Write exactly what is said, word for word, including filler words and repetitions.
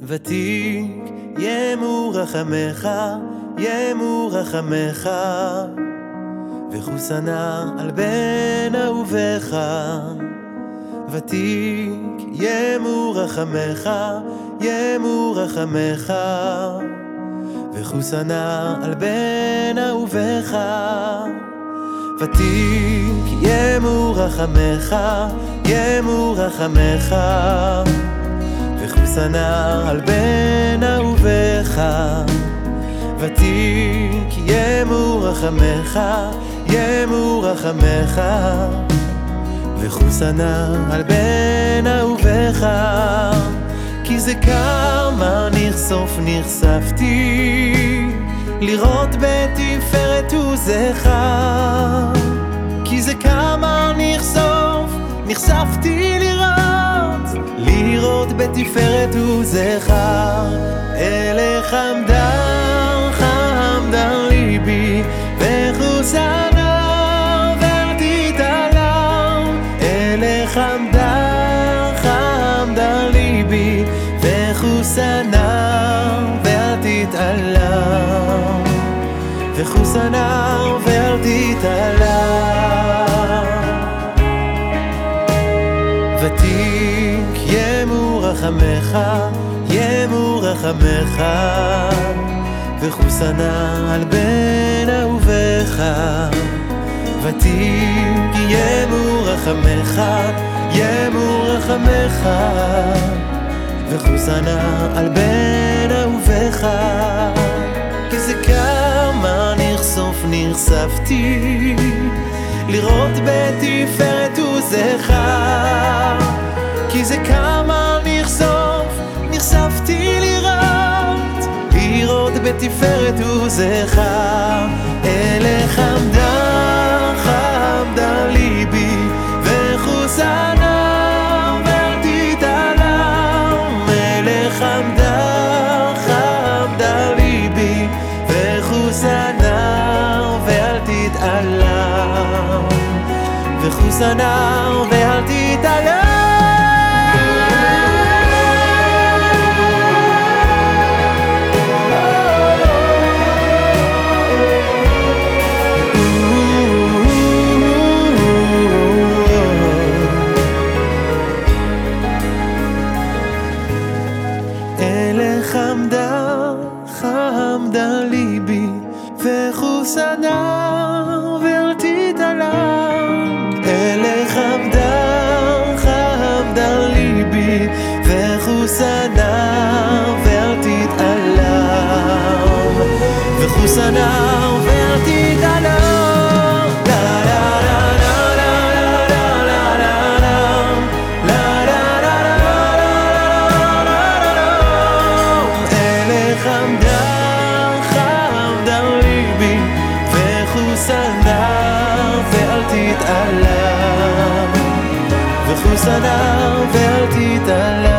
ותיק ימו רחמך, ימו רחמך, וחוסנה על בן אהובך. ותיק ימו רחמך, ימו רחמך, וחוסנה על בן אהובך. ותיק ימו רחמך, ימו רחמך, וחוסנה על בן אהובך. ותיק ימו רחמך, ימו רחמך, וחוסנה על בן אהובך. כי זה כמה נחשוף נחשפתי לראות בתפארת עוזך. כי זה כמה נחשוף נחשפתי לראות לראות בתפארת עוזך. אלך עמדר חמדר ליבי וחוסנה ואל תתעלם. אלך עמדר חמדר ליבי וחוסנה ואל תתעלם, וחוסנה ואל תתעלם. ותיק ימו רחמך, ימו רחמך, וחוסנה על בן אהובך. ותיק ימו רחמך, ימו רחמך, וחוסנה על בן אהובך. כי זה כמה נחשוף נחשפתי לראות בתפארת עוזך. כי זה כמה נחשוף נחשפתי לראות לראות בתפארת עוזך. אלך עמדה חמדה ליבי וחוסנה ואל תתעלם. אלך עמדה חמדה ליבי וחוסנה ואל תתעלם, וחוסנה ואל תתעלם. אלך עמדה חמדה ליבי וחוסנה ואל תתעלם. אלך עמדה חמדה ליבי וחוסנה ואל תתעלם, וחוסנה ואל תתעלם. וחוסנה ואל תתעלם,